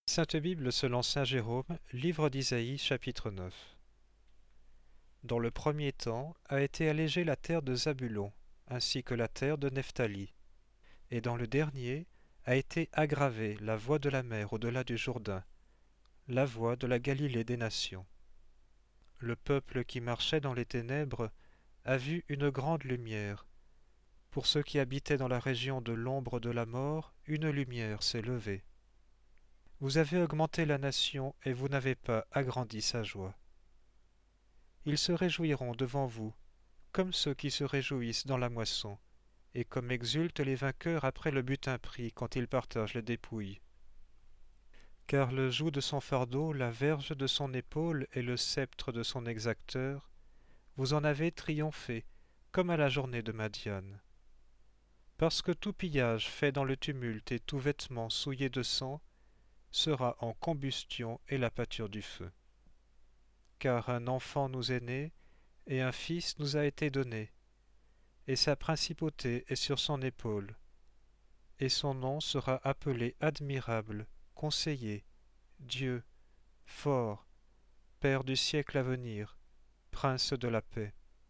Sainte Bible selon saint Jérôme, livre d'Isaïe, chapitre 9. Dans le premier temps a été allégée la terre de Zabulon, ainsi que la terre de Nephtali, et dans le dernier a été aggravée la voie de la mer au-delà du Jourdain, la voie de la Galilée des nations. Le peuple qui marchait dans les ténèbres a vu une grande lumière. Pour ceux qui habitaient dans la région de l'ombre de la mort, une lumière s'est levée. Vous avez augmenté la nation et vous n'avez pas agrandi sa joie. Ils se réjouiront devant vous, comme ceux qui se réjouissent dans la moisson, et comme exultent les vainqueurs après le butin pris quand ils partagent les dépouilles. Car le joug de son fardeau, la verge de son épaule et le sceptre de son exacteur, vous en avez triomphé, comme à la journée de Madian. Parce que tout pillage fait dans le tumulte et tout vêtement souillé de sang sera en combustion et la pâture du feu. Car un enfant nous est né, et un fils nous a été donné, et sa principauté est sur son épaule, et son nom sera appelé admirable, conseiller, Dieu, fort, Père du siècle à venir, Prince de la paix.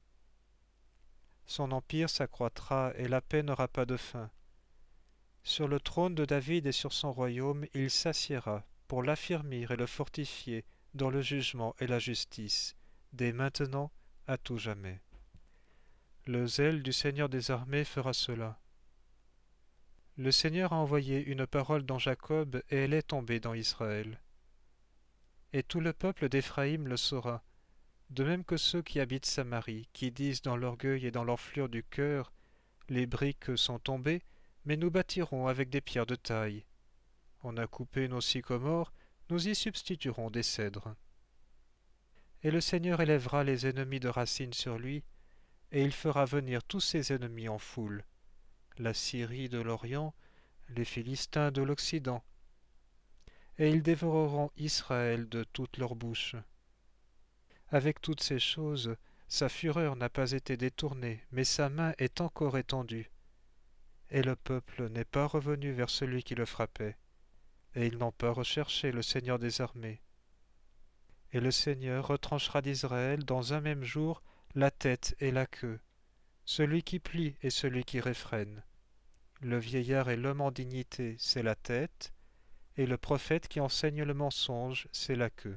Son empire s'accroîtra et la paix n'aura pas de fin. Sur le trône de David et sur son royaume, il s'assiera pour l'affermir et le fortifier dans le jugement et la justice, dès maintenant à tout jamais. Le zèle du Seigneur des armées fera cela. Le Seigneur a envoyé une parole dans Jacob et elle est tombée dans Israël. Et tout le peuple d'Éphraïm le saura, de même que ceux qui habitent Samarie, qui disent dans l'orgueil et dans l'enflure du cœur, les briques sont tombées, mais nous bâtirons avec des pierres de taille. On a coupé nos sycomores, nous y substituerons des cèdres. Et le Seigneur élèvera les ennemis de racines sur lui, et il fera venir tous ses ennemis en foule, la Syrie de l'Orient, les Philistins de l'Occident, et ils dévoreront Israël de toute leur bouche. Avec toutes ces choses, sa fureur n'a pas été détournée, mais sa main est encore étendue. Et le peuple n'est pas revenu vers celui qui le frappait, et ils n'ont pas recherché le Seigneur des armées. Et le Seigneur retranchera d'Israël dans un même jour la tête et la queue, celui qui plie et celui qui réfrène. Le vieillard et l'homme en dignité, c'est la tête, et le prophète qui enseigne le mensonge, c'est la queue.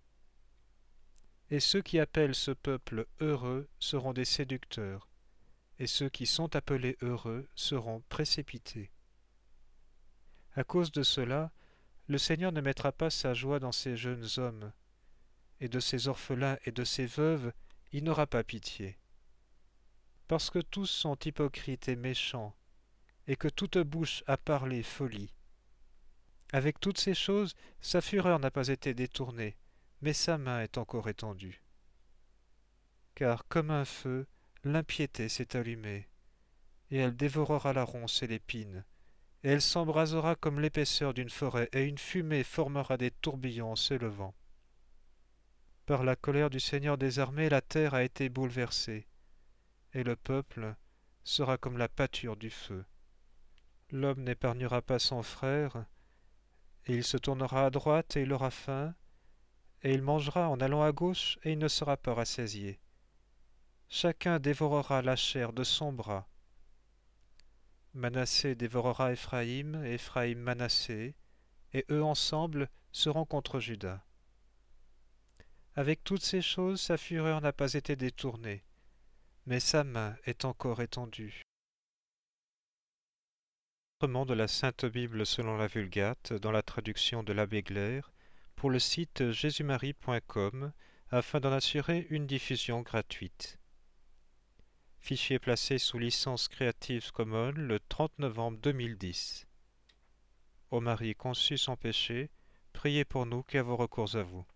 Et ceux qui appellent ce peuple heureux seront des séducteurs, et ceux qui sont appelés heureux seront précipités. À cause de cela, le Seigneur ne mettra pas sa joie dans ces jeunes hommes, et de ces orphelins et de ces veuves, il n'aura pas pitié. Parce que tous sont hypocrites et méchants, et que toute bouche a parlé folie. Avec toutes ces choses, sa fureur n'a pas été détournée, mais sa main est encore étendue. Car comme un feu, l'impiété s'est allumée, et elle dévorera la ronce et l'épine, et elle s'embrasera comme l'épaisseur d'une forêt, et une fumée formera des tourbillons en s'élevant. Par la colère du Seigneur des armées, la terre a été bouleversée, et le peuple sera comme la pâture du feu. L'homme n'épargnera pas son frère, et il se tournera à droite et il aura faim, et il mangera en allant à gauche et il ne sera pas rassasié. Chacun dévorera la chair de son bras. Manassé dévorera Éphraïm, et Éphraïm Manassé, et eux ensemble seront contre Juda. Avec toutes ces choses, sa fureur n'a pas été détournée, mais sa main est encore étendue. De la Sainte Bible selon la Vulgate, dans la traduction de l'abbé Glaire, pour le site jésusmarie.com, afin d'en assurer une diffusion gratuite. Fichier placé sous licence Creative Commons le 30 novembre 2010. Ô Marie conçue sans péché, priez pour nous qui avons recours à vous.